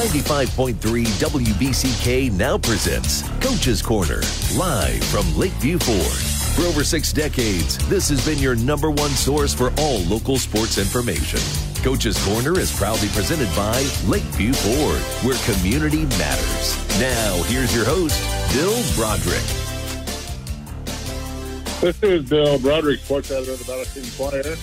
95.3 WBCK now presents Coach's Corner, live from Lakeview Ford. For over 6 decades, this has been your number one source for all local sports information. Coach's Corner is proudly presented by Lakeview Ford, where community matters. Now, here's your host, Bill Broderick. This is Bill Broderick, sports editor of the Battle Creek Inquirer.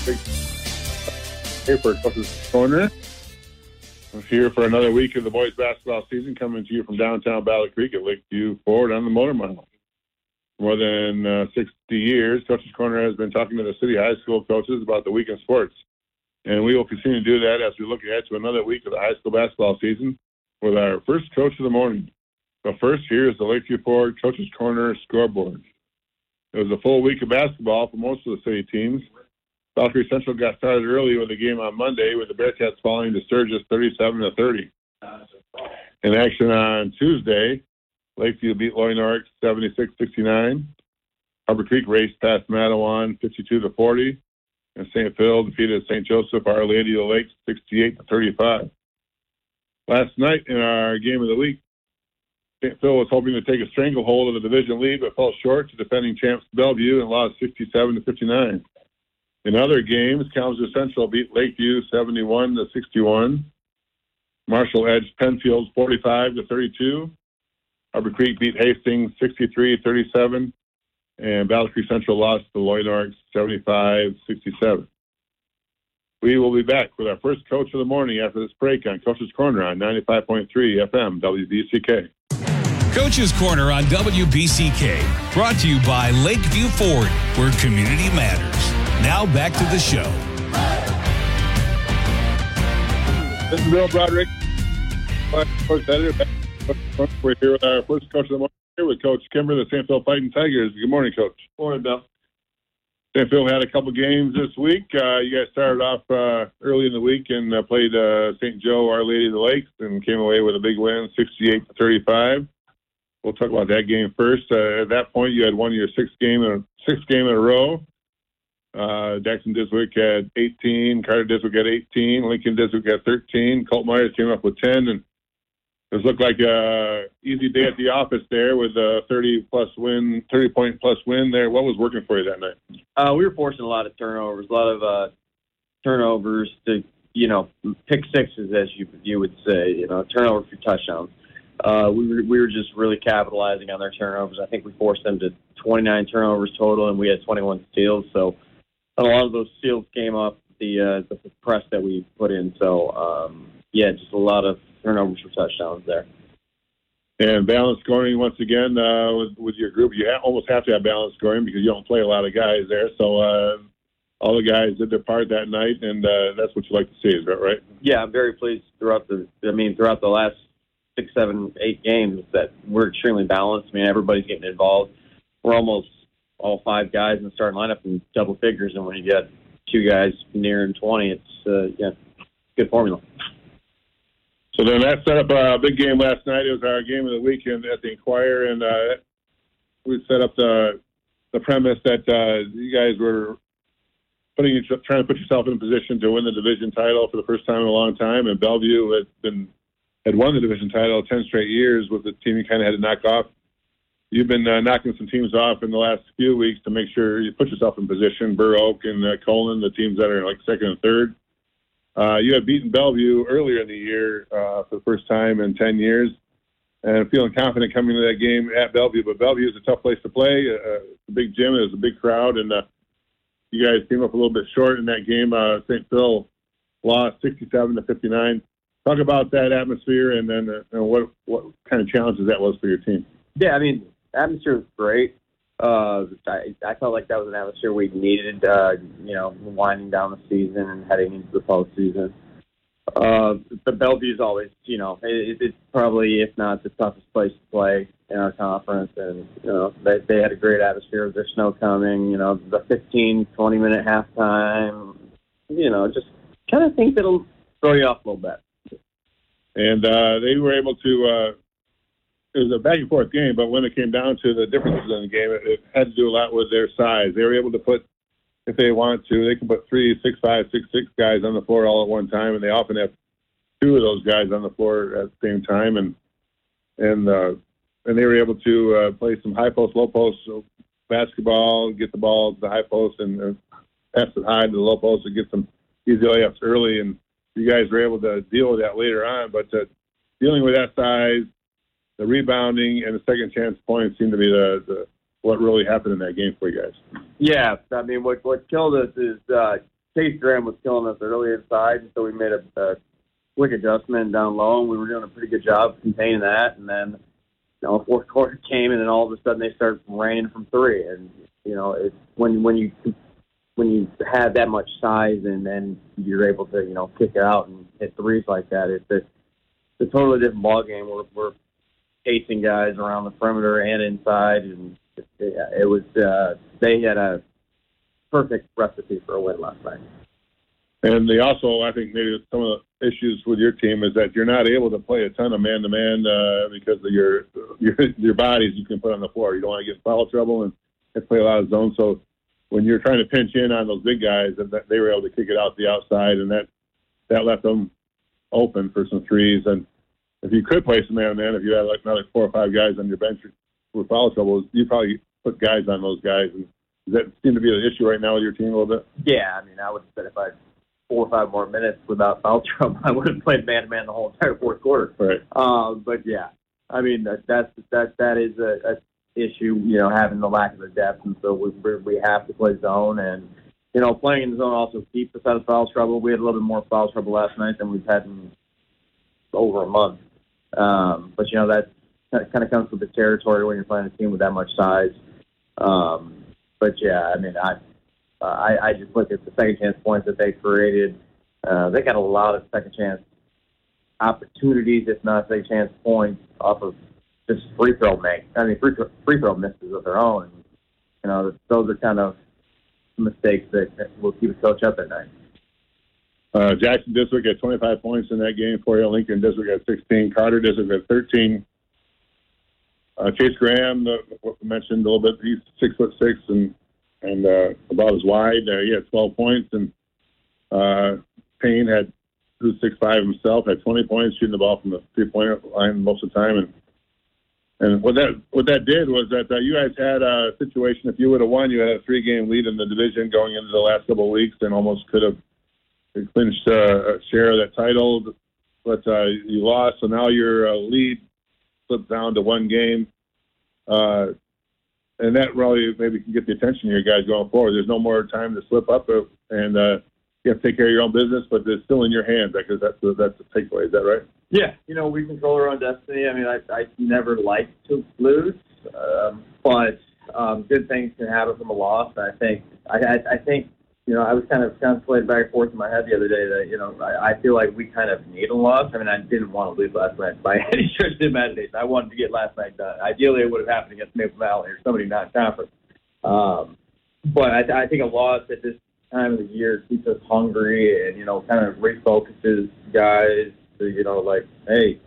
Here for Coach's Corner. I'm here for another week of the boys basketball season, coming to you from downtown Battle Creek at Lakeview Ford on the Motor Mile. More than 60 years, Coach's Corner has been talking to the city high school coaches about the week in sports. And we will continue to do that as we look ahead to another week of the high school basketball season with our first coach of the morning. But first, here is the Lakeview Ford Coach's Corner scoreboard. It was a full week of basketball for most of the city teams. Battle Creek Central got started early with a game on Monday with the Bearcats falling to Sturgis 37-30. In action on Tuesday, Lakeview beat Loy Norrick 76-69. Harbor Creek raced past Mattawan 52-40. And St. Phil defeated St. Joseph Our Lady of the Lakes 68-35. Last night in our game of the week, St. Phil was hoping to take a stranglehold of the division lead, but fell short to defending champs Bellevue and lost 67-59. In other games, Kalamazoo Central beat Lakeview 71-61. Marshall edged Penfield 45-32. Harbor Creek beat Hastings 63-37. And Battle Creek Central lost to Loy Norrick 75-67. We will be back with our first coach of the morning after this break on Coach's Corner on 95.3 FM WBCK. Coach's Corner on WBCK, brought to you by Lakeview Ford, where community matters. Now back to the show. This is Bill Broderick, Coach Editor. We're here with our first coach of the morning. Here with Coach Kimber, the St. Phil Fighting Tigers. Good morning, Coach. Morning, Bill. St. Phil had a couple games this week. You guys started off early in the week and played St. Joe, Our Lady of the Lakes, and came away with a big win, 68-35. We'll talk about that game first. At that point, you had won your sixth game in a row. Jackson Diswick had 18, Carter Diswick had 18, Lincoln Diswick had 13. Colt Myers came up with 10, and it looked like a easy day at the office there with a 30-point plus win there. What was working for you that night? We were forcing a lot of turnovers, to, pick sixes, as you would say, turnover for touchdowns. We were just really capitalizing on their turnovers. I think we forced them to 29 turnovers total, and we had 21 steals. So a lot of those steals came off the press that we put in. So, just a lot of turnovers for touchdowns there. And balanced scoring once again with your group. You almost have to have balanced scoring because you don't play a lot of guys there. So all the guys did their part that night, and that's what you like to see, is that right? Yeah, I'm very pleased throughout the last 6, 7, 8 games that we're extremely balanced. I mean, everybody's getting involved. We're almost all 5 guys in the starting lineup in double figures, and when you get 2 guys nearing 20, it's good formula. So then that set up a big game last night. It was our game of the weekend at the Inquirer, and we set up the premise that you guys were trying to put yourself in a position to win the division title for the first time in a long time, and Bellevue had won the division title 10 straight years with the team you kind of had to knock off. You've been knocking some teams off in the last few weeks to make sure you put yourself in position. Burr Oak and Colin, the teams that are like second and third. You had beaten Bellevue earlier in the year for the first time in 10 years, and feeling confident coming into that game at Bellevue. But Bellevue is a tough place to play. It's a big gym. It was a big crowd, and you guys came up a little bit short in that game. St. Phil lost 67-59. Talk about that atmosphere and then what kind of challenges that was for your team. Yeah, I mean, atmosphere was great. I felt like that was an atmosphere we needed, winding down the season and heading into the postseason. But Bellevue's always, it's probably, if not the toughest place to play in our conference. And, they had a great atmosphere with their snow coming, the 15, 20-minute halftime, just kind of think that'll throw you off a little bit. And they were able to it was a back-and-forth game, but when it came down to the differences in the game, it had to do a lot with their size. They were able to put, if they want to, they can put 3, 6'5", 6'6" guys on the floor all at one time, and they often have two of those guys on the floor at the same time, and they were able to play some high post, low post basketball, get the ball to the high post and pass it high to the low post and get some easy layups early. And you guys were able to deal with that later on. But dealing with that size, the rebounding, and the second chance points seem to be the what really happened in that game for you guys. Yeah, I mean, what killed us is Chase Graham was killing us early inside, and so we made a quick adjustment down low, and we were doing a pretty good job containing that. And then, fourth quarter came, and then all of a sudden they started raining from three. And it's when you have that much size and then you're able to kick it out and hit threes like that, it's a totally different ball game. We're chasing guys around the perimeter and inside, and it was they had a perfect recipe for a win last night. And they also, I think, maybe some of the issues with your team is that you're not able to play a ton of man-to-man because of your bodies you can put on the floor. You don't want to get in foul trouble and play a lot of zone. So when you're trying to pinch in on those big guys, they were able to kick it out the outside, and that left them open for some threes. And if you could play some man-to-man, if you had like another 4 or 5 guys on your bench with foul trouble, you probably put guys on those guys. And does that seem to be an issue right now with your team a little bit? Yeah, I mean, I would have said if I had 4 or 5 more minutes without foul trouble, I would have played man-to-man the whole entire fourth quarter. Right. But yeah, I mean that is a issue, having the lack of the depth, and so we have to play zone, and playing in the zone also keeps us out of foul trouble. We had a little bit more foul trouble last night than we've had in over a month. But that kind of comes with the territory when you're playing a team with that much size. But yeah, I mean, I just look at the second chance points that they created. They got a lot of second chance opportunities, if not second chance points, off of just free throw misses of their own. Those are kind of mistakes that will keep a coach up at night. Jackson District had 25 points in that game for you. Lincoln District had 16. Carter District had 13. Chase Graham, what we mentioned a little bit, he's 6'6" and about as wide. He had 12 points, and Payne who's 6'5" himself, had 20 points, shooting the ball from the 3-point line most of the time. And what that did was that you guys had a situation. If you would have won, you had a 3-game lead in the division going into the last couple of weeks, and almost could have clinched a share of that title. But you lost, so now your lead slipped down to 1 game. And that really maybe can get the attention of your guys going forward. There's no more time to slip up, and you have to take care of your own business, but it's still in your hands, because that's the takeaway. Is that right? Yeah, we control our own destiny. I mean, I never like to lose, but good things can happen from a loss. I think I was kind of contemplating back and forth in my head the other day that, I feel like we kind of need a loss. I mean, I didn't want to lose last night by any stretch of the imagination. I wanted to get last night done. Ideally, it would have happened against Maple Valley or somebody not conference. But I think a loss at this time of the year keeps us hungry and, kind of refocuses guys to, like, hey,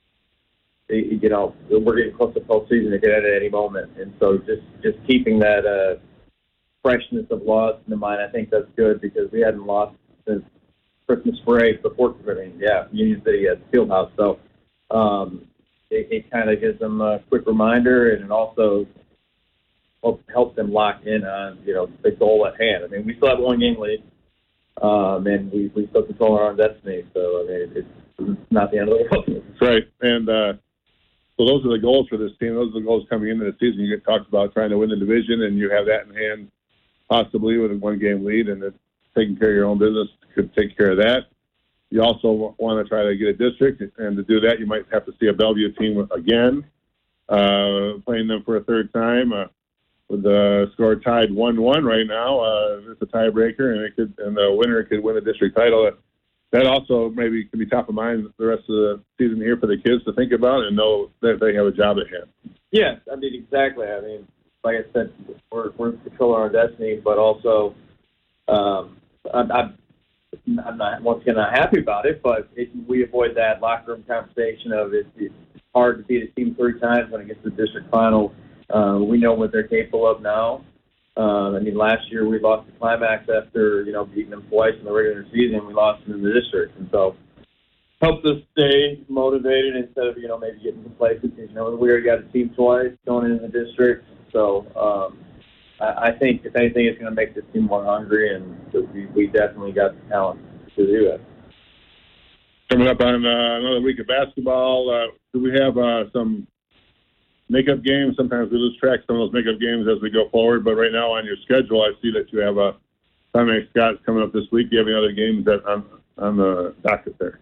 we're getting close to postseason. It could end at any moment. And so just keeping that freshness of loss in the mind, I think that's good, because we hadn't lost since Christmas break before. Union City at the Fieldhouse. So it kind of gives them a quick reminder, and it also helps them lock in on the goal at hand. I mean, we still have 1 game lead, and we still control our own destiny. So I mean, it's not the end of the world. That's right, and so those are the goals for this team. Those are the goals coming into the season. You get talked about trying to win the division, and you have that in hand, possibly with a 1-game lead, and it's taking care of your own business could take care of that. You also want to try to get a district, and to do that, you might have to see a Bellevue team again, playing them for a 3rd time. With the score tied 1-1 right now, it's a tiebreaker, and the winner could win a district title. That also maybe can be top of mind the rest of the season here for the kids to think about and know that they have a job at hand. Yeah, I mean, exactly. I mean, like I said, we're in control of our destiny, but also I'm not, once again, not happy about it, but we avoid that locker room conversation of it's hard to beat a team 3 times when it gets to the district final. We know what they're capable of now. I mean, last year we lost the Climax after, beating them twice in the regular season. We lost them in the district. And so helps us stay motivated instead of, maybe getting complacent. We already got a team twice going into the district. So I think, if anything, it's going to make this team more hungry, and we definitely got the talent to do it. Coming up on another week of basketball, do we have some makeup games? Sometimes we lose track of some of those makeup games as we go forward, but right now on your schedule, I see that you have Climax Scott's coming up this week. Do you have any other games that on the docket there?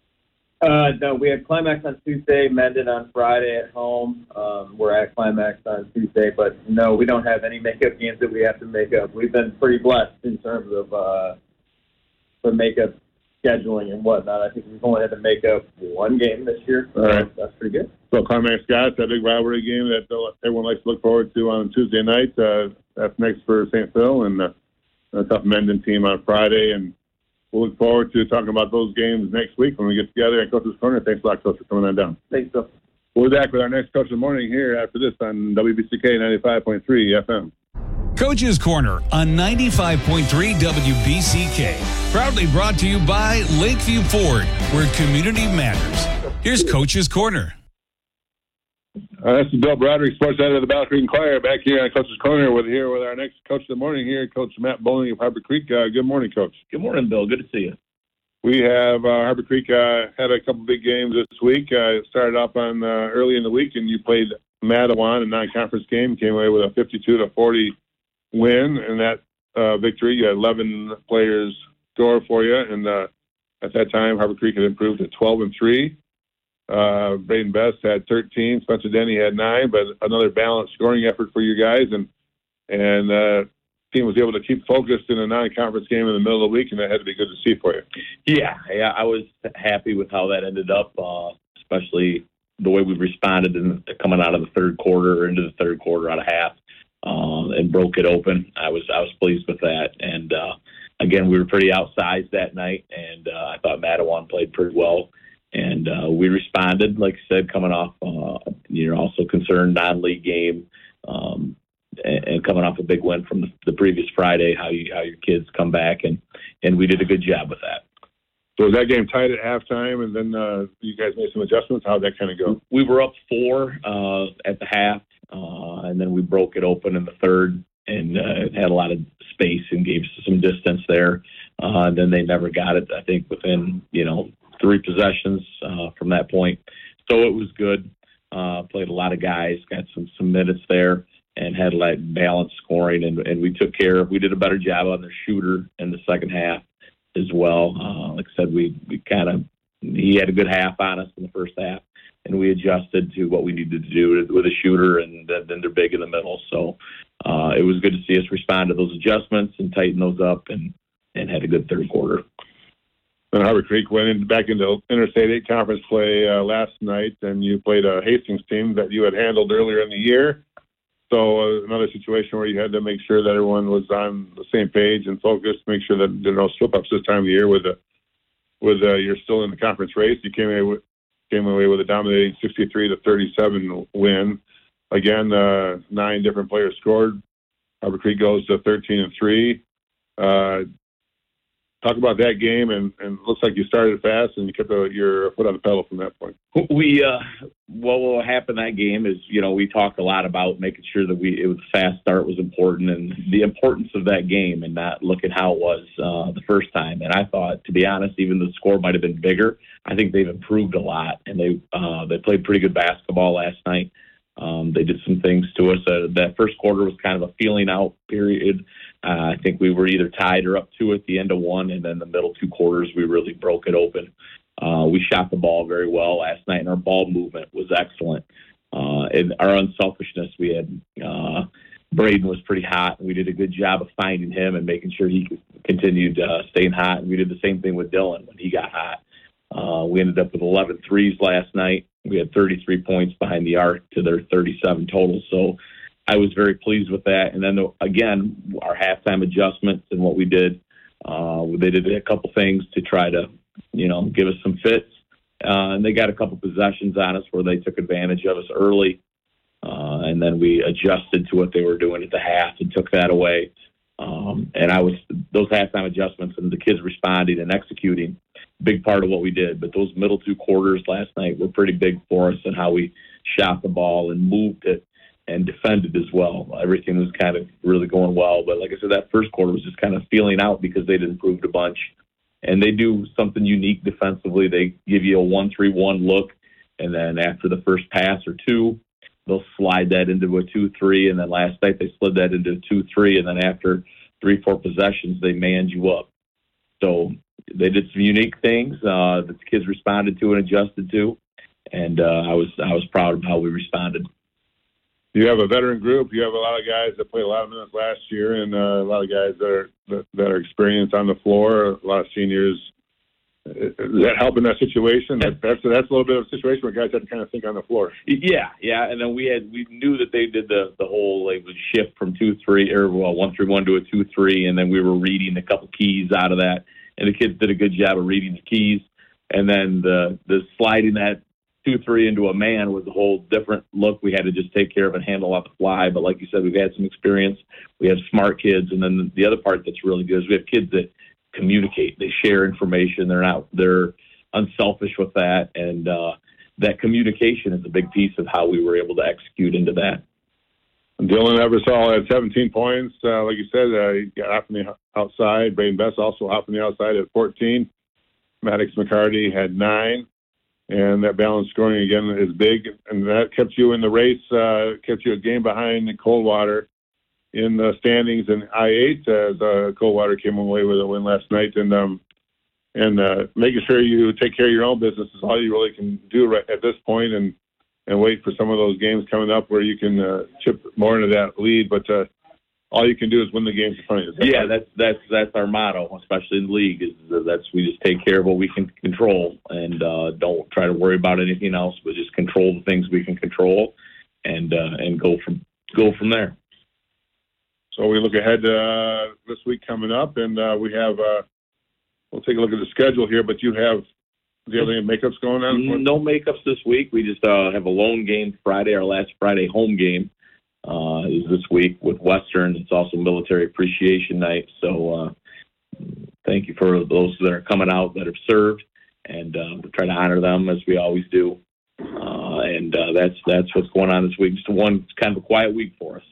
No, we have Climax on Tuesday, Mendon on Friday at home. We're at Climax on Tuesday, but no, we don't have any makeup games that we have to make up. We've been pretty blessed in terms of the makeup scheduling and whatnot. I think we've only had to make up one game this year. All right. That's pretty good. So Climax Scott's that big rivalry game that everyone likes to look forward to on Tuesday night. That's next for St. Phil, and a tough Mendon team on Friday, and we'll look forward to talking about those games next week when we get together at Coach's Corner. Thanks a lot, Coach, for coming on down. Thanks, Bill. We'll be back with our next Coach of the Morning here after this on WBCK 95.3 FM. Coach's Corner on 95.3 WBCK. Proudly brought to you by Lakeview Ford, where community matters. Here's Coach's Corner. This is Bill Broderick, sports editor of the Battle Creek Inquirer, back here on Coach's Corner with our next Coach of the Morning here, Coach Matt Bowling of Harbor Creek. Good morning, Coach. Good morning, Bill. Good to see you. We have Harbor Creek had a couple big games this week. It started off on early in the week, and you played Matawan, a non-conference game, came away with a 52-40 win. In that victory, you had 11 players score for you, and at that time, Harbor Creek had improved to 12-3. Braden Best had 13. Spencer Denny had 9, but another balanced scoring effort for you guys, and team was able to keep focused in a non-conference game in the middle of the week, and that had to be good to see for you. Yeah, I was happy with how that ended up, especially the way we responded coming out of the third quarter, into the third quarter, out of half, and broke it open. I was pleased with that, and again, we were pretty outsized that night, and I thought Matawan played pretty well. And we responded, like I said, coming off, also concerned non-league game, and coming off a big win from the previous Friday. How your kids come back, and we did a good job with that. So was that game tied at halftime, and then you guys made some adjustments? How'd that kind of go? We were up 4 at the half, and then we broke it open in the third, and had a lot of space and gave us some distance there. And then they never got it. I think within 3 possessions from that point. So it was good. Played a lot of guys, got some minutes there, and had like balanced scoring. And we took care of. We did a better job on their shooter in the second half as well. Like I said, he had a good half on us in the first half, and we adjusted to what we needed to do with a shooter, and then they're big in the middle. So it was good to see us respond to those adjustments and tighten those up, and had a good third quarter. And Harbor Creek went back into Interstate 8 conference play last night, and you played a Hastings team that you had handled earlier in the year. So another situation where you had to make sure that everyone was on the same page and focused, make sure that there are no slip-ups this time of the year with you're still in the conference race. You came away with a dominating 63-37 win. Again, 9 different players scored. Harbor Creek goes to 13-3. Talk about that game, and it looks like you started fast and you kept your foot on the pedal from that point. What will happen that game is, we talked a lot about making sure that a fast start was important, and the importance of that game, and not look at how it was the first time. And I thought, to be honest, even the score might have been bigger. I think they've improved a lot, and they played pretty good basketball last night. They did some things to us. That first quarter was kind of a feeling out period. I think we were either tied or up 2 at the end of 1, and then the middle 2 quarters we really broke it open. We shot the ball very well last night, and our ball movement was excellent. And our unselfishness, we had Braden was pretty hot, and we did a good job of finding him and making sure he continued staying hot. And we did the same thing with Dylan when he got hot. We ended up with 11 threes last night. We had 33 points behind the arc to their 37 total. So I was very pleased with that. And then, again, our halftime adjustments and what we did, they did a couple things to try to, give us some fits. And they got a couple possessions on us where they took advantage of us early. And then we adjusted to what they were doing at the half and took that away. And those halftime adjustments and the kids responding and executing, big part of what we did. But those middle two quarters last night were pretty big for us and how we shot the ball and moved it and defended as well. Everything was kind of really going well. But like I said, that first quarter was just kind of feeling out because they'd improved a bunch. And they do something unique defensively. They give you a 1-3-1 look, and then after the first pass or two, they'll slide that into a 2-3. And then last night they slid that into a 2-3. And then after 3-4 possessions, they manned you up. So they did some unique things that the kids responded to and adjusted to. And I was proud of how we responded. You have a veteran group. You have a lot of guys that played a lot of minutes last year, and a lot of guys that are experienced on the floor. A lot of seniors. Does that help in that situation? That's a little bit of a situation where guys have to kind of think on the floor. Yeah. And then we knew that they did the whole shift from 2-3 or 1-3-1 to a 2-3, and then we were reading a couple keys out of that, and the kids did a good job of reading the keys. And then the sliding that 2-3 into a man was a whole different look. We had to just take care of and handle on the fly. But like you said, we've had some experience. We have smart kids. And then the other part that's really good is we have kids that communicate. They share information. They're unselfish with that. And that communication is a big piece of how we were able to execute into that. Dylan Eversole had 17 points. Like you said, he got out from the outside. Braden Best also out from the outside at 14. Maddox McCarty had 9. And that balanced scoring, again, is big. And that kept you in the race, kept you a game behind Coldwater in the standings in I-8 as Coldwater came away with a win last night. And making sure you take care of your own business is all you really can do right at this point, and wait for some of those games coming up where you can chip more into that lead. But all you can do is win the games in front of you. Yeah, that's our motto, especially in the league. We just take care of what we can control and don't try to worry about anything else, but just control the things we can control and go from there. So we look ahead this week coming up, and we have we'll take a look at the schedule here. But do you have any makeups going on? No makeups this week. We just have a lone game Friday, our last Friday home game. Is this week with Western. It's also Military Appreciation Night. So thank you for those that are coming out that have served, and we'll try to honor them as we always do. And that's what's going on this week. It's kind of a quiet week for us.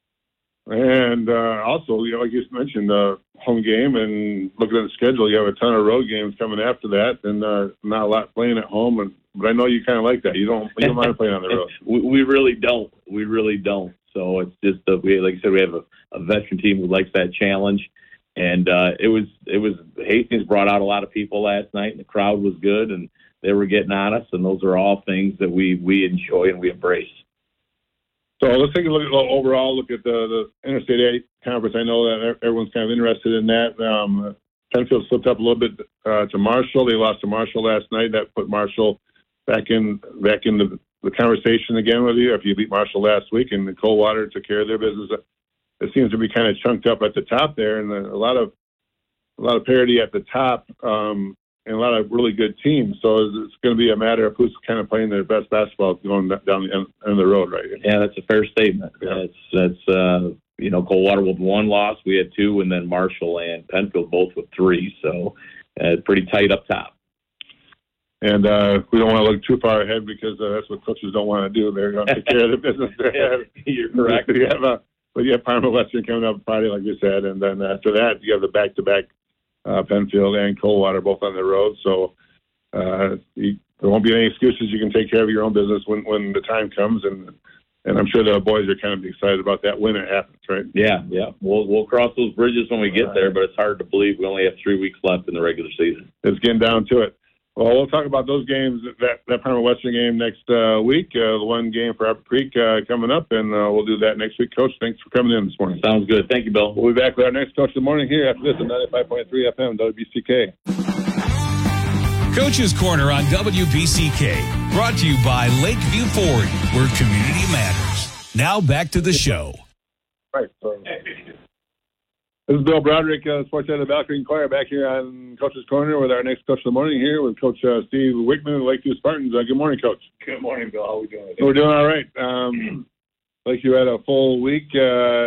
And also, like you mentioned, home game, and looking at the schedule, you have a ton of road games coming after that, and not a lot playing at home. But I know you kind of like that. You don't mind playing on the road. We really don't. We really don't. So it's just like I said, we have a veteran team who likes that challenge, and it was Hastings brought out a lot of people last night, and the crowd was good, and they were getting on us, and those are all things that we enjoy and we embrace. So let's take a look at the Interstate 8 conference. I know that everyone's kind of interested in that. Penfield slipped up a little bit to Marshall. They lost to Marshall last night. That put Marshall back in the conversation again with you. If you beat Marshall last week, and the Coldwater took care of their business, it seems to be kind of chunked up at the top there, and a lot of parity at the top, and a lot of really good teams. So it's going to be a matter of who's kind of playing their best basketball going down the end of the road, right? Yeah, that's a fair statement. Yeah. That's Coldwater with 1 loss, we had 2, and then Marshall and Penfield both with 3. So pretty tight up top. And we don't want to look too far ahead because that's what coaches don't want to do. They're going to take care of the business. You're correct. You have Parma Western coming up Friday, like you said, and then after that you have the back-to-back Penfield and Coldwater both on the road. So there won't be any excuses. You can take care of your own business when the time comes, and I'm sure the boys are kind of excited about that when it happens, right? Yeah. We'll cross those bridges when we get there, but it's hard to believe we only have 3 weeks left in the regular season. It's getting down to it. Well, we'll talk about those games, that Parma Western game next week, the one game for Upper Creek coming up, and we'll do that next week. Coach, thanks for coming in this morning. Sounds good. Thank you, Bill. We'll be back with our next Coach of the Morning here after this on 95.3 FM, WBCK. Coach's Corner on WBCK, brought to you by Lakeview Ford, where community matters. Now back to the show. Right. So, this is Bill Broderick, sports editor of the Battle Creek Inquirer, back here on Coach's Corner with our next Coach of the Morning here with Coach Steve Wickman of the Lakeview Spartans. Good morning, Coach. Good morning, Bill. How are we doing? We're doing all right. Like you had a full week,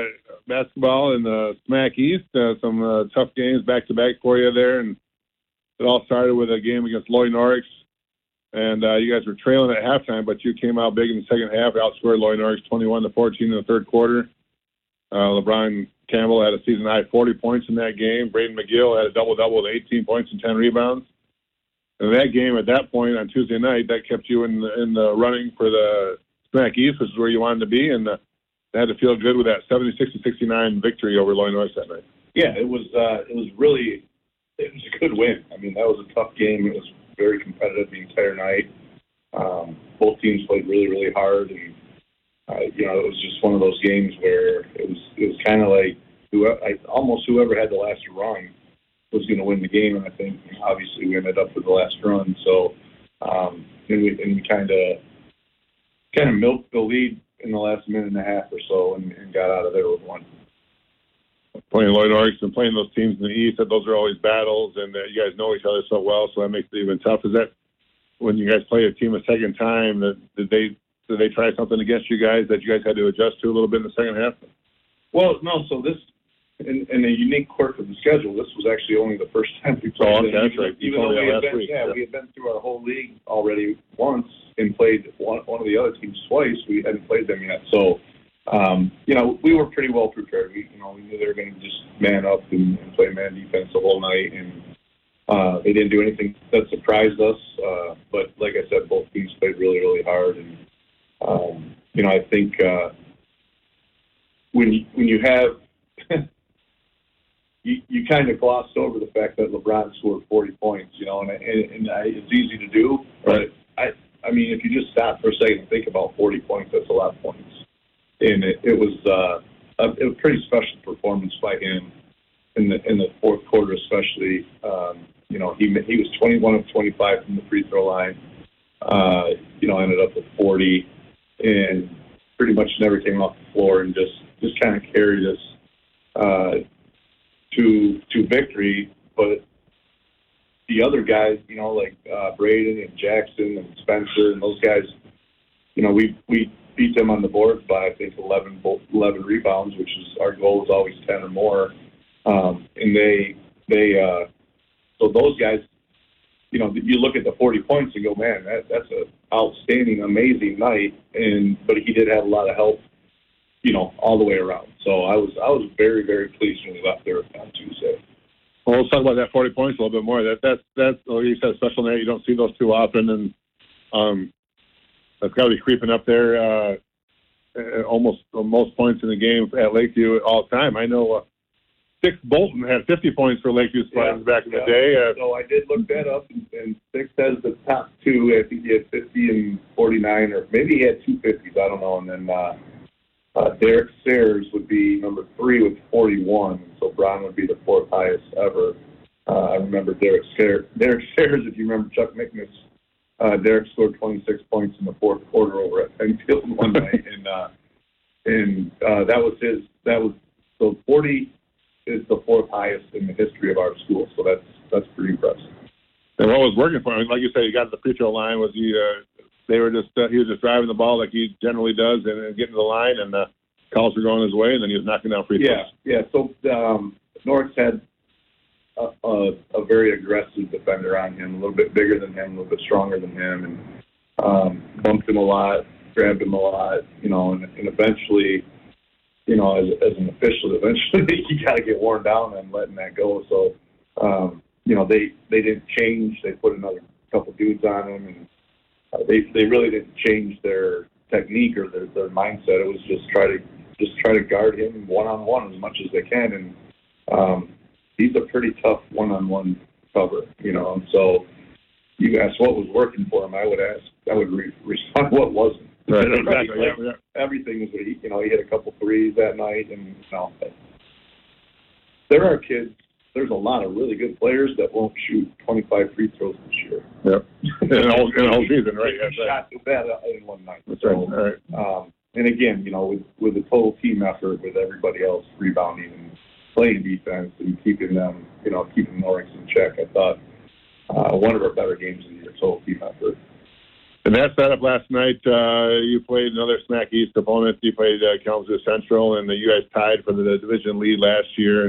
basketball in the SMAC East. Some tough games back-to-back for you there. And it all started with a game against Loy Norrix. And you guys were trailing at halftime, but you came out big in the second half, outscored Loy Norrix 21-14 in the third quarter. LeBron Campbell had a season-high 40 points in that game. Braden McGill had a double-double with 18 points and 10 rebounds. And that game, at that point on Tuesday night, that kept you in the running for the SMAC East, which is where you wanted to be, and they had to feel good with that 76-69 victory over Loy Norrix that night. Yeah, it was a good win. I mean, that was a tough game. It was very competitive the entire night. Both teams played really, really hard, and it was just one of those games where it was kind of like whoever had the last run was going to win the game, and I think obviously we ended up with the last run. So, and we kind of milked the lead in the last minute and a half or so, and got out of there with one. Playing Loy Norrix and playing those teams in the East, those are always battles, and you guys know each other so well, so that makes it even tough. Is that when you guys play a team a second time, did they try something against you guys that you guys had to adjust to a little bit in the second half? Well, no. So this, in a unique quirk of the schedule, this was actually only the first time we played. Oh, okay, that's right. Even though we had been through our whole league already once and played one of the other teams twice. We hadn't played them yet, so. We were pretty well prepared. We knew they were going to just man up and play man defense the whole night, and they didn't do anything that surprised us. But like I said, both teams played really, really hard, and I think when you have you kind of glossed over the fact that LeBron scored 40 points, and it's easy to do, but I mean, if you just stop for a second and think about 40 points, that's a lot of points. And it was a pretty special performance by him in the fourth quarter, especially. He was 21 of 25 from the free throw line. Ended up with 40, and pretty much never came off the floor, and just kind of carried us to victory. But the other guys, like Braden and Jackson and Spencer and those guys, we beat them on the boards by, I think, 11 rebounds, which is our goal is always 10 or more. And so those guys, you look at the 40 points and go, man, that's an outstanding, amazing night. But he did have a lot of help, all the way around. So I was very, very pleased when we left there on Tuesday. Well, let's talk about that 40 points a little bit more. That's like you said, a special night. You don't see those too often, and that's got to be creeping up there. Almost most points in the game at Lakeview all the time. I know Six Bolton had 50 points for Lakeview Spartans back in the day. So I did look that up, and Six has the top two. I think he had 50 and 49, or maybe he had 250s. I don't know. And then Derek Sayers would be number 3 with 41. So Brown would be the 4th highest ever. I remember Derek Sayers. If you remember Chuck Mickness. Derek scored 26 points in the fourth quarter over at Penfield one night, and that was his. So 40 is the 4th highest in the history of our school. So that's pretty impressive. And what was working for him? Like you said, he got to the free throw line. Was he? He was just driving the ball like he generally does, and getting to the line, and calls were going his way, and then he was knocking down free throws. Yeah. So Norris had a very aggressive defender on him, a little bit bigger than him, a little bit stronger than him, and bumped him a lot, grabbed him a lot, and eventually, as an official, eventually you got to get worn down and letting that go. So, they didn't change. They put another couple dudes on him, and they really didn't change their technique or their mindset. It was just try to guard him one-on-one as much as they can, and he's a pretty tough one-on-one cover, and so you asked what was working for him. I would respond what wasn't. Right, exactly. Yeah. Everything was, he hit a couple threes that night, and there are kids. There's a lot of really good players that won't shoot 25 free throws this year. Yep, in the whole season, right? Shot that in one night. That's right. All right. And again, with a total team effort, with everybody else rebounding and playing defense and keeping them, keeping Norrix in check, I thought one of our better games of the year, total team effort. And that setup last night, you played another Smack East opponent. You played Kalamazoo Central, and you guys tied for the division lead last year.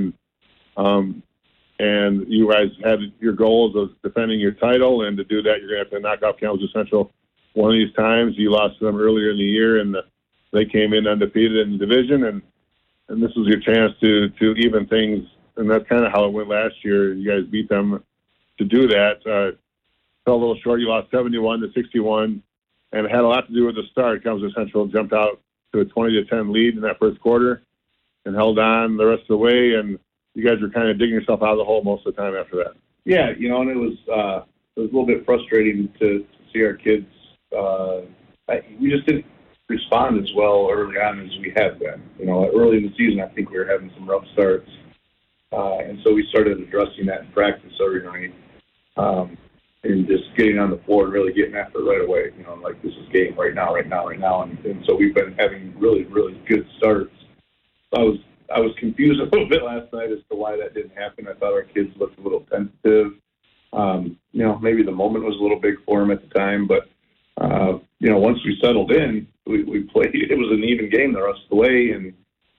And you guys had your goals of defending your title, and to do that, you're going to have to knock off Kalamazoo Central one of these times. You lost to them earlier in the year, and they came in undefeated in the division, and this was your chance to even things. And that's kind of how it went last year. You guys beat them to do that. Fell a little short. You lost 71-61, and it had a lot to do with the start. Kalamazoo Central jumped out to a 20-10 lead in that first quarter and held on the rest of the way, and you guys were kind of digging yourself out of the hole most of the time after that. Yeah, and it was a little bit frustrating to see our kids. We just didn't respond as well early on as we had been. Early in the season, I think we were having some rough starts, and so we started addressing that in practice every night, and just getting on the floor and really getting after it right away. Like, this is game right now, and so we've been having really, really good starts. I was confused a little bit last night as to why that didn't happen. I thought our kids looked a little tentative. Maybe the moment was a little big for them at the time, but once we settled in, we played. It was an even game the rest of the way, and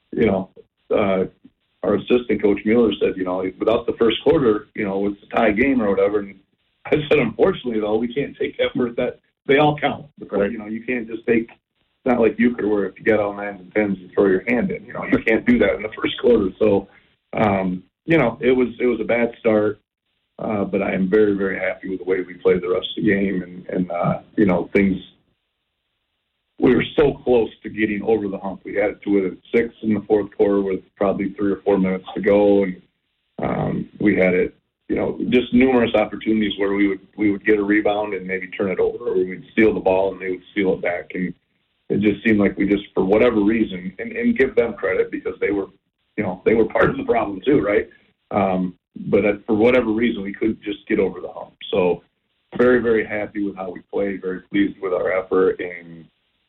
our assistant coach Mueller said, without the first quarter, it's a tie game or whatever. And I said, unfortunately, though, we can't take effort that they all count. Right? You can't just take. It's not like euchre where if you get all 9s and 10s, you throw your hand in. You can't do that in the first quarter. So, it was a bad start, but I am very, very happy with the way we played the rest of the game, and things. We were so close to getting over the hump. We had it to it at 6 in the fourth quarter with probably 3 or 4 minutes to go, and we had it. Just numerous opportunities where we would get a rebound and maybe turn it over, or we would steal the ball and they would steal it back, and it just seemed like we just, for whatever reason, and give them credit because they were part of the problem too, right? But for whatever reason, we couldn't just get over the hump. So very, very happy with how we played, very pleased with our effort, and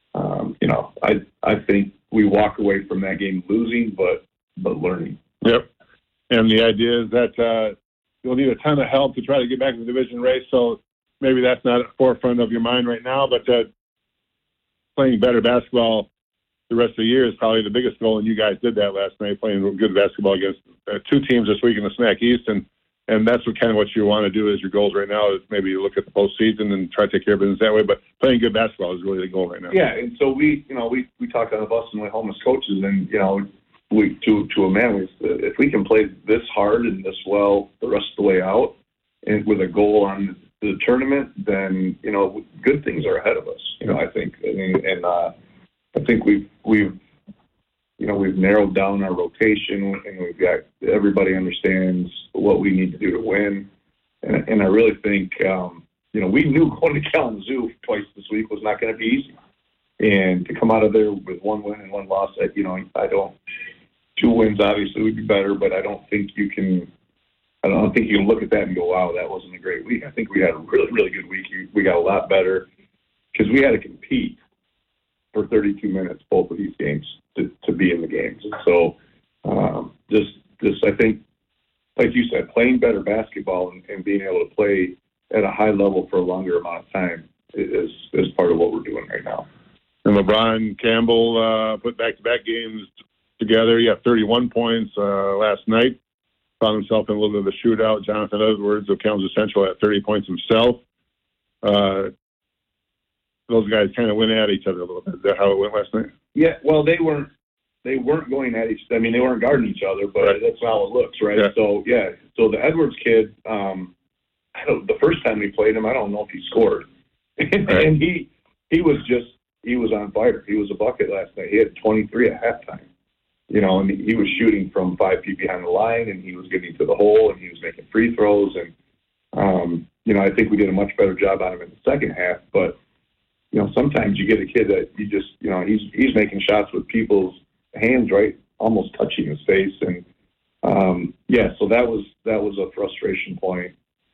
I think we walk away from that game losing, but learning. Yep. And the idea is that you'll need a ton of help to try to get back in the division race. So maybe that's not at the forefront of your mind right now, but playing better basketball the rest of the year is probably the biggest goal, and you guys did that last night, playing good basketball against 2 teams this week in the Smack East, and that's what you want to do is your goals right now is maybe look at the postseason and try to take care of business that way, but playing good basketball is really the goal right now. Yeah, and so we talked on the bus on the way home as coaches, and we to a man, if we can play this hard and this well the rest of the way out, and with a goal on the tournament, then good things are ahead of us. I think, I think we've narrowed down our rotation, and we've got everybody understands what we need to do to win. And I really think we knew going to Kalamazoo twice this week was not going to be easy, and to come out of there with 1 win and 1 loss, I don't. 2 wins obviously would be better, but I don't think you can look at that and go, wow, that wasn't a great week. I think we had a really, really good week. We got a lot better because we had to compete for 32 minutes, both of these games, to be in the games. And so just I think, like you said, playing better basketball and being able to play at a high level for a longer amount of time is part of what we're doing right now. And LeBron Campbell put back-to-back games together. He had 31 points last night. Found himself in a little bit of a shootout. Jonathan Edwards of Kalamazoo Central had 30 points himself. Those guys kind of went at each other a little bit. Is that how it went last night? Yeah, well, they weren't going at each. I mean, they weren't guarding each other, but right. That's how it looks, right? Yeah. So the Edwards kid, the first time we played him, I don't know if he scored, right. And he was on fire. He was a bucket last night. He had 23 at halftime. And he was shooting from 5 feet behind the line, and he was getting to the hole, and he was making free throws. And, I think we did a much better job on him in the second half. But, sometimes you get a kid that you just, he's making shots with people's hands, right, almost touching his face. And, so that was a frustration point.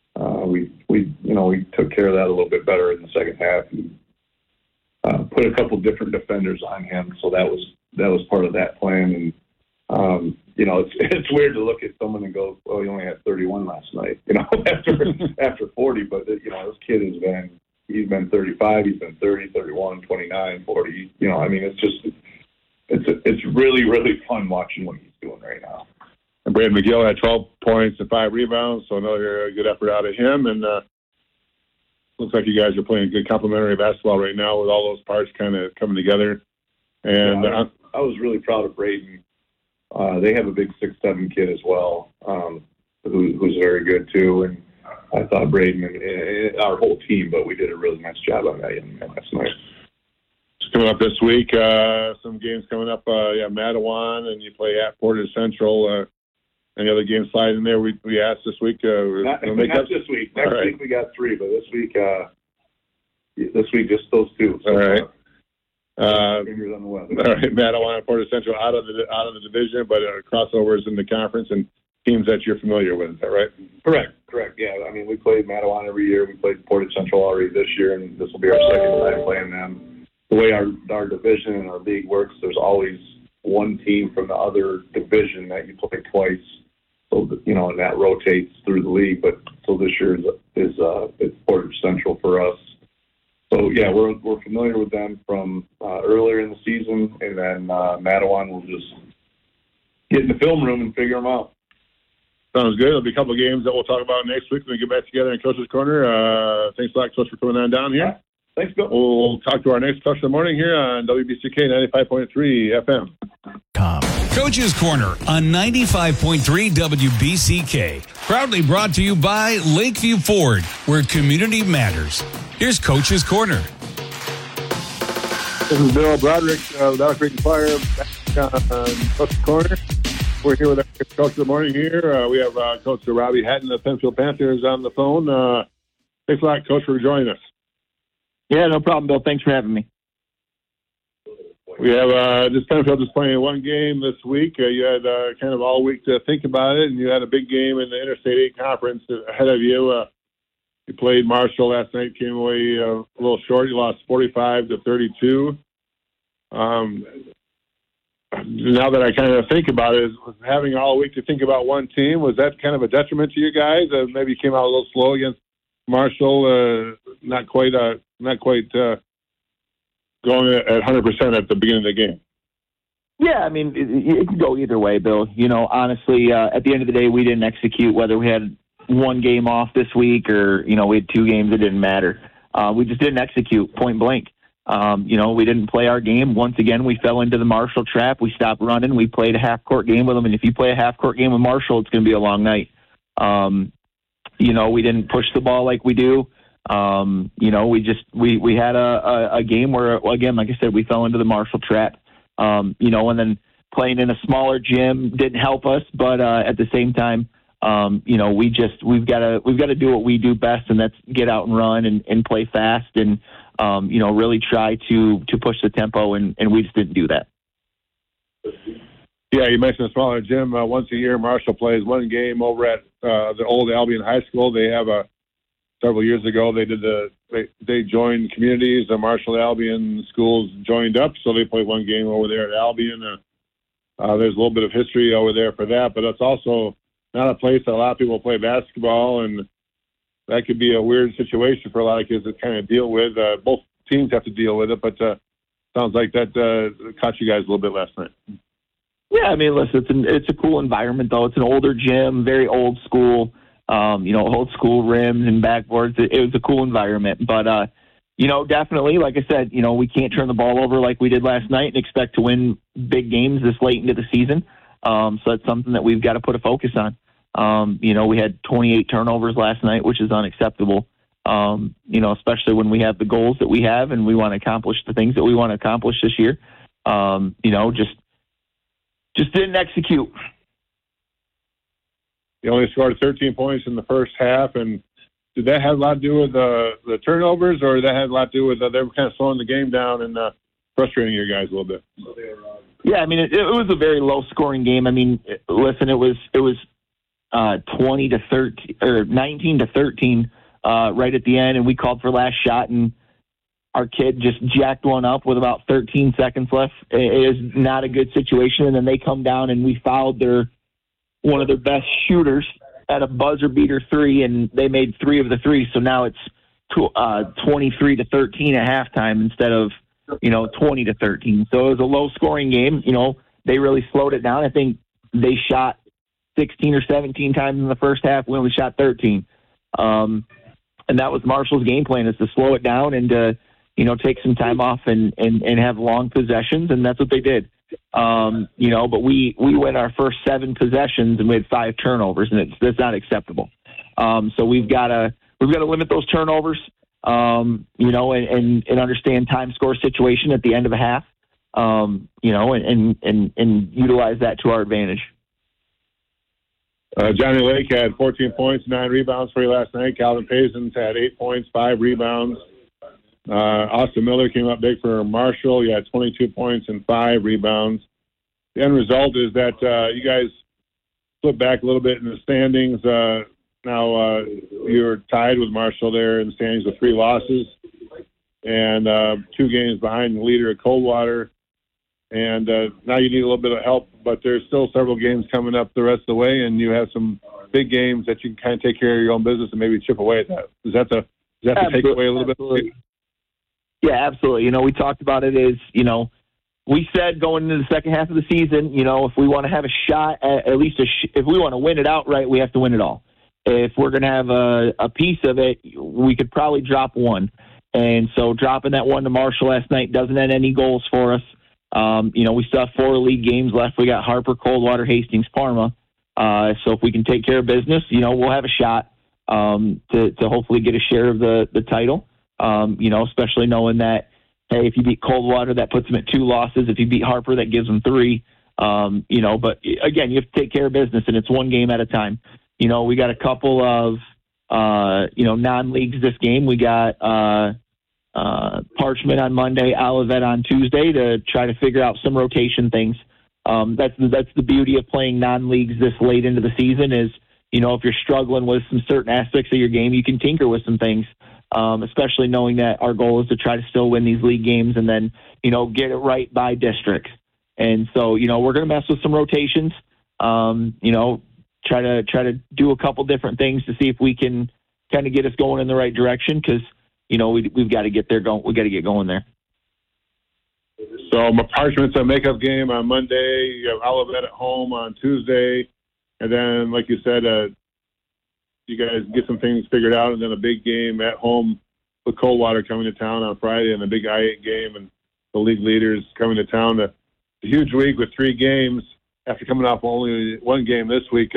We took care of that a little bit better in the second half and put a couple different defenders on him. So that was part of that plan. And, it's weird to look at someone and go, well, he only had 31 last night, after 40. But, this kid has been he's been 35, he's been 30, 31, 29, 40. You know, I mean, it's really, really fun watching what he's doing right now. And Braden McGill had 12 points and 5 rebounds, so another good effort out of him. And looks like you guys are playing good complementary basketball right now with all those parts kind of coming together. And yeah, I was really proud of Braden. They have a big 6'7" kid as well, who's very good too. And I thought Braden and our whole team, but we did a really nice job on that young man last night. Coming up this week, some games coming up. Mattawan, and you play at Portage Central. Any other games slide in there? We asked this week. Not this week. Next week we got 3, but this week just those 2. So, all right. Fingers on the weather. All right, Mattawan and Portage Central out of the division, but crossovers in the conference and teams that you're familiar with. Is that right? Correct. Yeah, I mean we played Mattawan every year. We played Portage Central already this year, and this will be our second time playing them. The way our division and our league works, there's always one team from the other division that you play twice. So, you know, and that rotates through the league. But so this year it's Portage Central for us. So yeah, we're familiar with them from earlier in the season, and then Mattawan will just get in the film room and figure them out. Sounds good. There'll be a couple of games that we'll talk about next week when we get back together in Coach's Corner. Thanks a lot, Coach, for coming on down here. Thanks, Bill. We'll talk to our next Coach of the Morning here on WBCK 95.3 FM. Coach's Corner on 95.3 WBCK. Proudly brought to you by Lakeview Ford, where community matters. Here's Coach's Corner. This is Bill Broderick of Battle Creek Fire back on Coach's Corner. We're here with our Coach of the Morning here. We have Coach Robbie Hatton of Penfield Panthers on the phone. Thanks a lot, Coach, for joining us. Yeah, no problem, Bill. Thanks for having me. We have this Penfield is playing one game this week. You had kind of all week to think about it, and you had a big game in the Interstate 8 Conference ahead of you. You played Marshall last night, came away a little short. You lost 45-32. Now that I kind of think about it, having all week to think about one team, was that kind of a detriment to you guys? Maybe you came out a little slow against Marshall, not quite going at 100% at the beginning of the game. Yeah, I mean, it can go either way, Bill. You know, honestly, at the end of the day, we didn't execute whether we had one game off this week or, you know, we had 2 games. It didn't matter. We just didn't execute, point blank. You know, we didn't play our game. Once again, we fell into the Marshall trap. We stopped running. We played a half-court game with them, and if you play a half-court game with Marshall, it's going to be a long night. You know, we didn't push the ball like we do. You know, we had a game where, again, like I said, we fell into the Marshall trap. You know, and then playing in a smaller gym didn't help us, but at the same time, you know, we've got to do what we do best, and that's get out and run and play fast and you know, really try to push the tempo, and we just didn't do that. Yeah, you mentioned a smaller gym. Once a year, Marshall plays one game over at the old Albion High School. They have several years ago, they joined communities. The Marshall Albion schools joined up, so they played one game over there at Albion. There's a little bit of history over there for that, but it's also not a place that a lot of people play basketball, and that could be a weird situation for a lot of kids to kind of deal with. Both teams have to deal with it, but sounds like that caught you guys a little bit last night. Yeah, I mean, listen, it's a cool environment, though. It's an older gym, very old school. You know, old school rims and backboards. It was a cool environment, but you know, definitely, like I said, you know, we can't turn the ball over like we did last night and expect to win big games this late into the season. So that's something that we've got to put a focus on. You know, we had 28 turnovers last night, which is unacceptable. You know, especially when we have the goals that we have and we want to accomplish the things that we want to accomplish this year. You know, just didn't execute. You only scored 13 points in the first half, and did that have a lot to do with the turnovers, or that had a lot to do with they were kind of slowing the game down and frustrating you guys a little bit? Yeah, I mean, it was a very low-scoring game. I mean, listen, it was 20-13 or 19-13 right at the end, and we called for last shot, and our kid just jacked one up with about 13 seconds left. It is not a good situation, and then they come down, and we fouled one of their best shooters at a buzzer beater 3, and they made 3 of the 3. So now it's 23-13 at halftime instead of 20-13. So it was a low scoring game. They really slowed it down. I think they shot 16 or 17 times in the first half. We only shot 13. And that was Marshall's game plan, is to slow it down and to, take some time off and have long possessions. And that's what they did. But we went our first 7 possessions and we had 5 turnovers, and that's not acceptable. So we've got to limit those turnovers, and understand time score situation at the end of a half, and utilize that to our advantage. Johnny Lake had 14 points, 9 rebounds for you last night. Calvin Paisons had 8 points, 5 rebounds. Austin Miller came up big for Marshall. He had 22 points and 5 rebounds. The end result is that you guys slipped back a little bit in the standings. Now you're tied with Marshall there in the standings with 3 losses and 2 games behind the leader at Coldwater. And now you need a little bit of help, but there's still several games coming up the rest of the way, and you have some big games that you can kind of take care of your own business and maybe chip away at that. Is that the takeaway a little bit? Yeah, absolutely. We talked about it as, we said going into the second half of the season, if we want to have a shot, at least if we want to win it outright, we have to win it all. If we're going to have a piece of it, we could probably drop 1. And so dropping that 1 to Marshall last night doesn't end any goals for us. We still have 4 league games left. We got Harper, Coldwater, Hastings, Parma. So if we can take care of business, we'll have a shot to hopefully get a share of the title. Especially knowing that, hey, if you beat Coldwater, that puts them at 2 losses. If you beat Harper, that gives them 3. But again, you have to take care of business, and it's 1 game at a time. We got a couple of non-leagues this game. We got Parchment on Monday, Olivet on Tuesday to try to figure out some rotation things. That's the beauty of playing non-leagues this late into the season is, if you're struggling with some certain aspects of your game, you can tinker with some things, especially knowing that our goal is to try to still win these league games and then, get it right by districts. And so, we're going to mess with some rotations, try to do a couple different things to see if we can kind of get us going in the right direction because, we've got to get there going. We got to get going there. So Parchment's a makeup game on Monday. You have Olivet at home on Tuesday. And then, like you said, you guys get some things figured out, and then a big game at home with Coldwater coming to town on Friday, and a big I-8 game, and the league leaders coming to town. A huge week with 3 games after coming off only 1 game this week.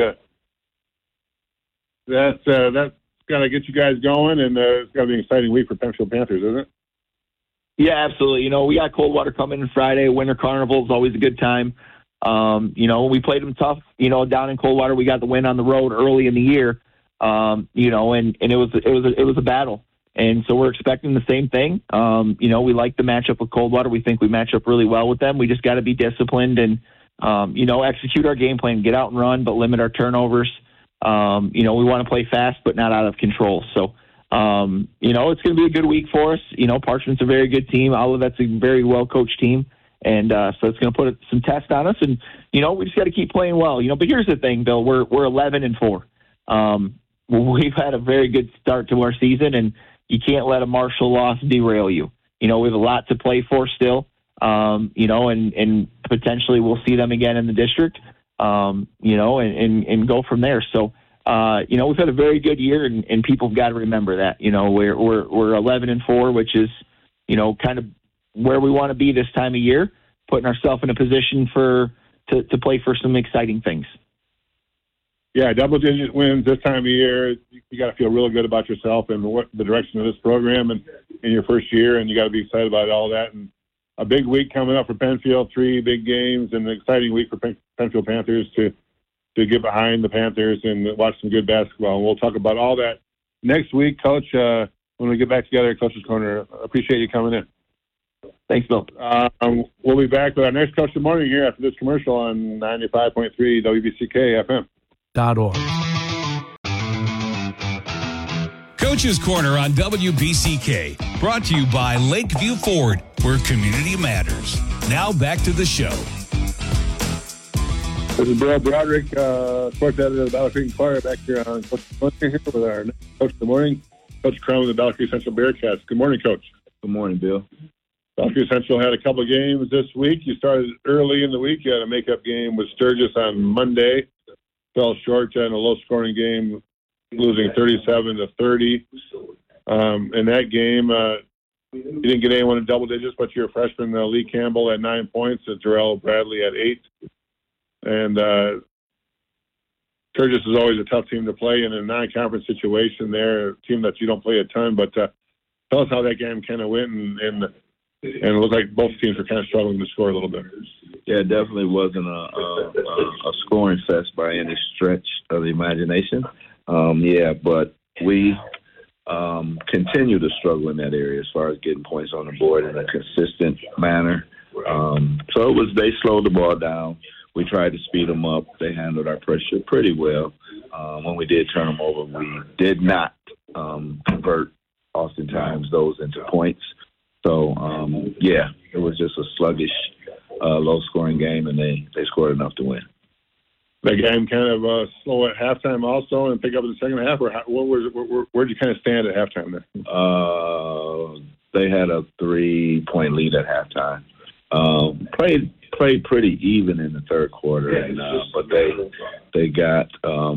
That's got to get you guys going, and it's got to be an exciting week for Penfield Panthers, isn't it? Yeah, absolutely. We got Coldwater coming in Friday. Winter Carnival is always a good time. We played them tough, down in Coldwater. We got the win on the road early in the year, and it was a battle. And so we're expecting the same thing. We like the matchup with Coldwater. We think we match up really well with them. We just got to be disciplined and, execute our game plan, get out and run, but limit our turnovers. We want to play fast, but not out of control. So, it's going to be a good week for us. Parchment's a very good team. Olivet's a very well-coached team. And so it's going to put some test on us. And, we just got to keep playing well. But here's the thing, Bill. We're 11-4. We've had a very good start to our season, and you can't let a Marshall loss derail you. We have a lot to play for still, and potentially we'll see them again in the district, and go from there. So, we've had a very good year, and people have got to remember that. We're 11-4, which is, kind of where we want to be this time of year, putting ourselves in a position to play for some exciting things. Yeah, double-digit wins this time of year. You got to feel really good about yourself and the direction of this program and in your first year, and you got to be excited about all that. And a big week coming up for Penfield, 3 big games, and an exciting week for Penfield Panthers to get behind the Panthers and watch some good basketball. And we'll talk about all that next week, Coach, when we get back together at Coach's Corner. Appreciate you coming in. Thanks, Bill. We'll be back with our next Coach of the Morning here after this commercial on 95.3 WBCK FM. .org. Coach's Corner on WBCK, brought to you by Lakeview Ford, where community matters. Now back to the show. This is Bill Broderick, sports editor of the Battle Creek Inquirer, back here on Coach's Corner here with our next Coach of the Morning. Coach Crum of the Battle Creek Central Bearcats. Good morning, Coach. Good morning, Bill. Battle Creek Central had a couple of games this week. You started early in the week. You had a makeup game with Sturgis on Monday. Fell short in a low-scoring game, losing 37-30. In that game, you didn't get anyone in double digits, but your freshman, Lee Campbell, had 9 points, and Terrell Bradley had 8. And Sturgis is always a tough team to play in a non-conference situation there, a team that you don't play a ton. But tell us how that game kind of went, and it looked like both teams were kind of struggling to score a little bit. Yeah, it definitely wasn't a scoring fest by any stretch of the imagination. But we continue to struggle in that area as far as getting points on the board in a consistent manner. So they slowed the ball down. We tried to speed them up. They handled our pressure pretty well. When we did turn them over, we did not convert oftentimes those into points. So, it was just a sluggish, low-scoring game, and they scored enough to win. The game kind of slow at halftime also and pick up in the second half, or where'd you kind of stand at halftime there? They had a 3-point lead at halftime. Played pretty even in the third quarter, but they got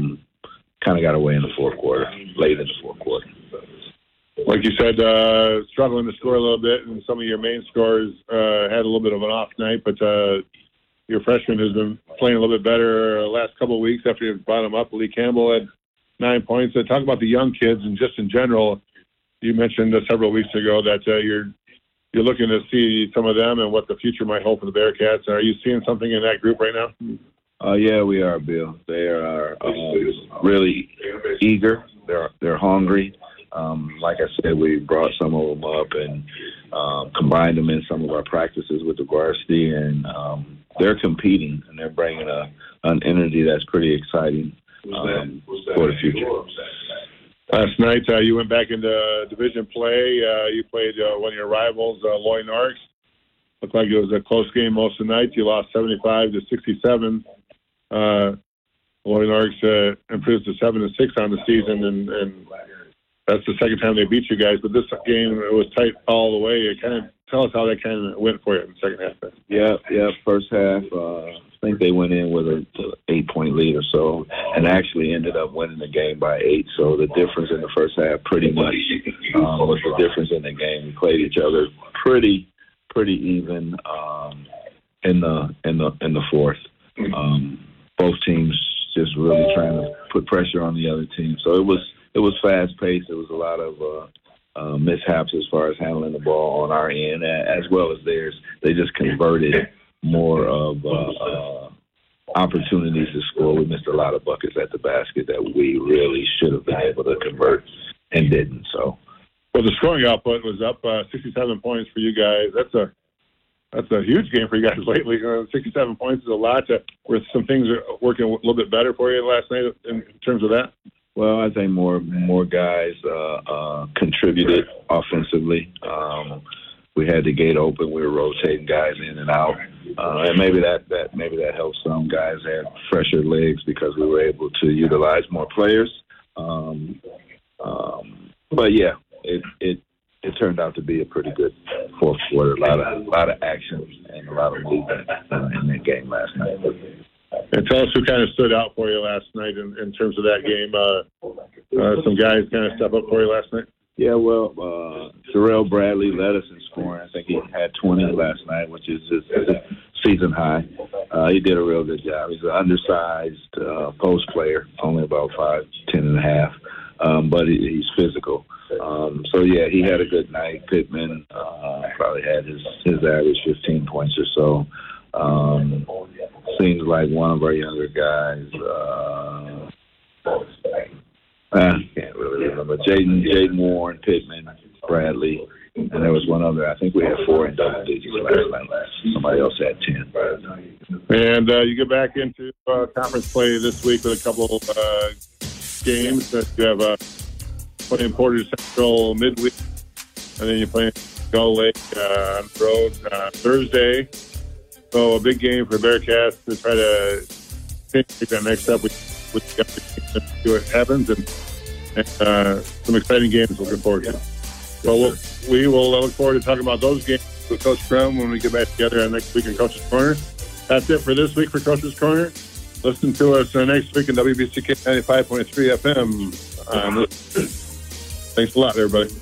kind of got away in the fourth quarter, late in the fourth quarter. Like you said, struggling to score a little bit, and some of your main scorers had a little bit of an off night, but your freshman has been playing a little bit better the last couple of weeks after you brought him up. Lee Campbell had 9 points. Talk about the young kids, and just in general, you mentioned several weeks ago that you're looking to see some of them and what the future might hold for the Bearcats. Are you seeing something in that group right now? Yeah, we are, Bill. They are really eager. They're hungry. Like I said, we brought some of them up and combined them in some of our practices with the varsity, and they're competing, and they're bringing an energy that's pretty exciting for the future. Last night, you went back into division play. You played one of your rivals, Loy Norris. Looked like it was a close game most of the night. You lost 75-67. Loy Norris improved to 7-6 on the season, and that's the second time they beat you guys. But this game, it was tight all the way. Tell us how that kind of went for you in the second half. Yeah. First half, I think they went in with an 8-point lead or so, and actually ended up winning the game by 8. So the difference in the first half pretty much was the difference in the game. We played each other pretty even in the fourth. Both teams just really trying to put pressure on the other team. So it was fast paced. There was a lot of mishaps as far as handling the ball on our end as well as theirs. They just converted more of opportunities to score. We missed a lot of buckets at the basket that we really should have been able to convert and didn't. So, well, the scoring output was up 67 points for you guys. That's a huge game for you guys lately. 67 points is a lot. Were some things working a little bit better for you last night in terms of that? Well, I think more guys contributed offensively. We had the gate open. We were rotating guys in and out, and maybe that helped. Some guys had fresher legs because we were able to utilize more players. But yeah, it turned out to be a pretty good fourth quarter. A lot of action and a lot of movement in that game last night. And tell us who kind of stood out for you last night in terms of that game. Some guys kind of step up for you last night. Yeah, well, Terrell Bradley led us in scoring. I think he had 20 last night, which is his season high. He did a real good job. He's an undersized post player, only about 5'10 and a half, but he's physical. So yeah, he had a good night. Pittman probably had his average 15 points or so. Seems like one of our younger guys. I can't really remember. Jaden Warren, Pittman, Bradley, and there was one other. I think we had 4 in double digits last night. Somebody else had 10. And you get back into conference play this week with a couple of games. That you have playing Portage Central midweek, and then you're playing Gull Lake on the road Thursday. So a big game for Bearcats to try to take that next step with see what happens. And and some exciting games looking forward to. Well, we will look forward to talking about those games with Coach Crum when we get back together next week in Coach's Corner. That's it for this week for Coach's Corner. Listen to us next week in WBCK 95.3 FM. Thanks a lot, everybody.